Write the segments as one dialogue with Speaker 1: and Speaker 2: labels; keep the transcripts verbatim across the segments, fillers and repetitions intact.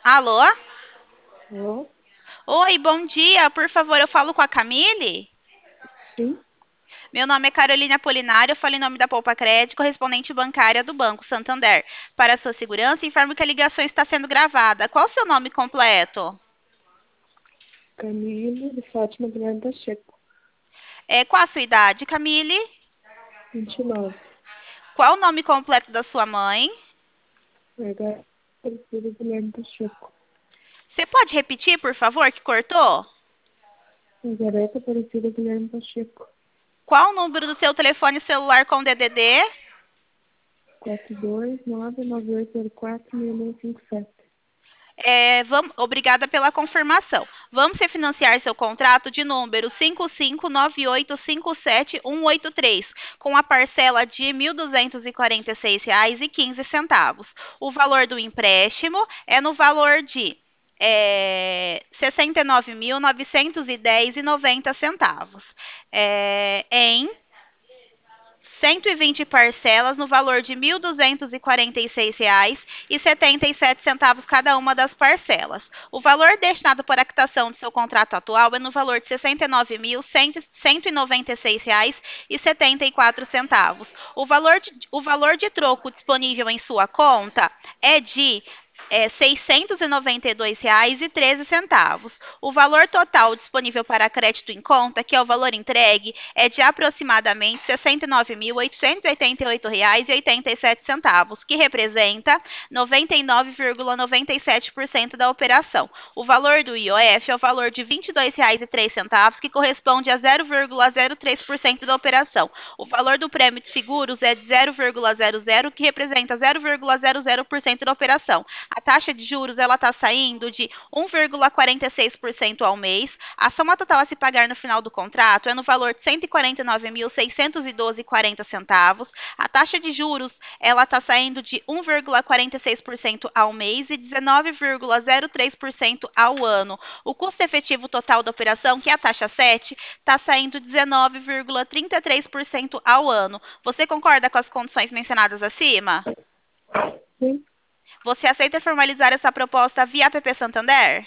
Speaker 1: Alô?
Speaker 2: Alô?
Speaker 1: Oi, bom dia. Por favor, eu falo com a Camille?
Speaker 2: Sim,
Speaker 1: Meu nome é Carolina Apolinário, eu falo em nome da Poupa Crédito, correspondente bancária do Banco Santander. Para sua segurança, informo que a ligação está sendo gravada. Qual o seu nome completo?
Speaker 2: Camille de Fátima Guilherme Pacheco,
Speaker 1: É, qual a sua idade, Camille?
Speaker 2: vinte e nove.
Speaker 1: Qual o nome completo da sua mãe?
Speaker 2: H. Aparecida Guilherme Pacheco.
Speaker 1: Você pode repetir, por favor, que cortou?
Speaker 2: Margareta Aparecida Guilherme Pacheco.
Speaker 1: Qual o número do seu telefone celular com D D D?
Speaker 2: quatro dois nove nove oito zero quatro seis seis cinco sete.
Speaker 1: É, vamos, obrigada pela confirmação. Vamos refinanciar seu contrato de número cinco cinco nove oito cinco sete um oito três, com a parcela de mil duzentos e quarenta e seis reais e quinze centavos. O valor do empréstimo é no valor de é, sessenta e nove mil novecentos e dez reais e noventa centavos. É, em cento e vinte parcelas no valor de mil duzentos e quarenta e seis reais e setenta e sete centavos cada uma das parcelas. O valor destinado para a quitação do seu contrato atual é no valor de sessenta e nove mil cento e noventa e seis reais e setenta e quatro centavos. O valor de, o valor de troco disponível em sua conta é de é, seiscentos e noventa e dois reais e treze centavos. O valor total disponível para crédito em conta, que é o valor entregue, é de aproximadamente sessenta e nove mil oitocentos e oitenta e oito reais e oitenta e sete centavos, que representa noventa e nove vírgula noventa e sete por cento da operação. O valor do I O F é o valor de vinte e dois reais e três centavos, que corresponde a zero vírgula zero três por cento da operação. O valor do prêmio de seguros é de zero vírgula zero zero, que representa zero vírgula zero zero por cento da operação. A taxa de juros ela está saindo de um vírgula quarenta e seis por cento ao mês. A soma total a se pagar no final do contrato é no valor de cento e quarenta e nove mil seiscentos e doze reais e quarenta centavos. A taxa de juros ela está saindo de um vírgula quarenta e seis por cento ao mês e dezenove vírgula zero três por cento ao ano. O custo efetivo total da operação, que é a taxa sete, está saindo dezenove vírgula trinta e três por cento ao ano. Você concorda com as condições mencionadas acima?
Speaker 2: Sim,
Speaker 1: Você aceita formalizar essa proposta via A P P Santander?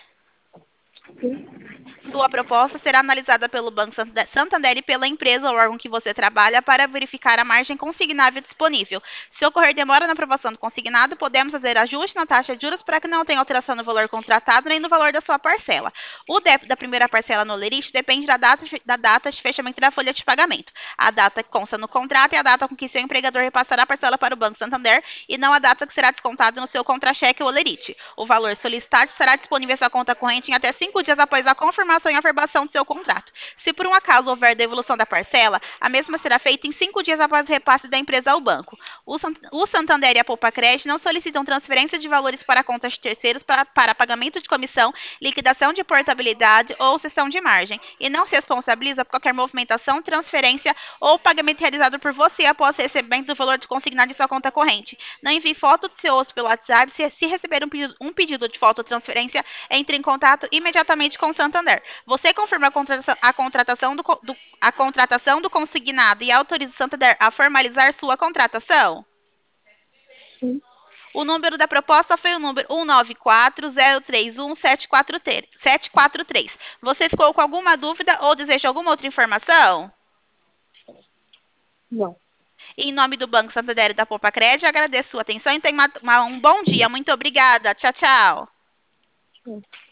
Speaker 2: sim,
Speaker 1: Sua proposta será analisada pelo Banco Santander e pela empresa ou órgão que você trabalha para verificar a margem consignável disponível. Se ocorrer demora na aprovação do consignado, podemos fazer ajuste na taxa de juros para que não tenha alteração no valor contratado nem no valor da sua parcela. O débito da primeira parcela no lerite depende da data, da data de fechamento da folha de pagamento. A data que consta no contrato é a data com que seu empregador repassará a parcela para o Banco Santander e não a data que será descontada no seu contra-cheque ou lerite. O valor solicitado estará disponível em sua conta corrente em até cinco dias após a confirmação e averbação do seu contrato. Se por um acaso houver devolução da parcela, a mesma será feita em cinco dias após o repasse da empresa ao banco. O, o Santander e a Poupa Crédito não solicitam transferência de valores para contas de terceiros para, para pagamento de comissão, liquidação de portabilidade ou cessão de margem, e não se responsabiliza por qualquer movimentação, transferência ou pagamento realizado por você após o recebimento do valor consignado em sua conta corrente. Não envie foto do seu osso pelo WhatsApp. Se, se receber um pedido, um pedido de foto ou transferência, entre em contato imediatamente com o Santander. Você confirma a contratação, a contratação, do, do, a contratação do consignado e autoriza o Santander a formalizar sua contratação?
Speaker 2: sim.
Speaker 1: O número da proposta foi o número um nove quatro zero três um sete quatro três. Você ficou com alguma dúvida ou deseja alguma outra informação?
Speaker 2: Não.
Speaker 1: Em nome do Banco Santander e da Poupa Crédito, agradeço a sua atenção e tenha uma, uma, um bom dia. Muito obrigada. Tchau, tchau.
Speaker 2: Não.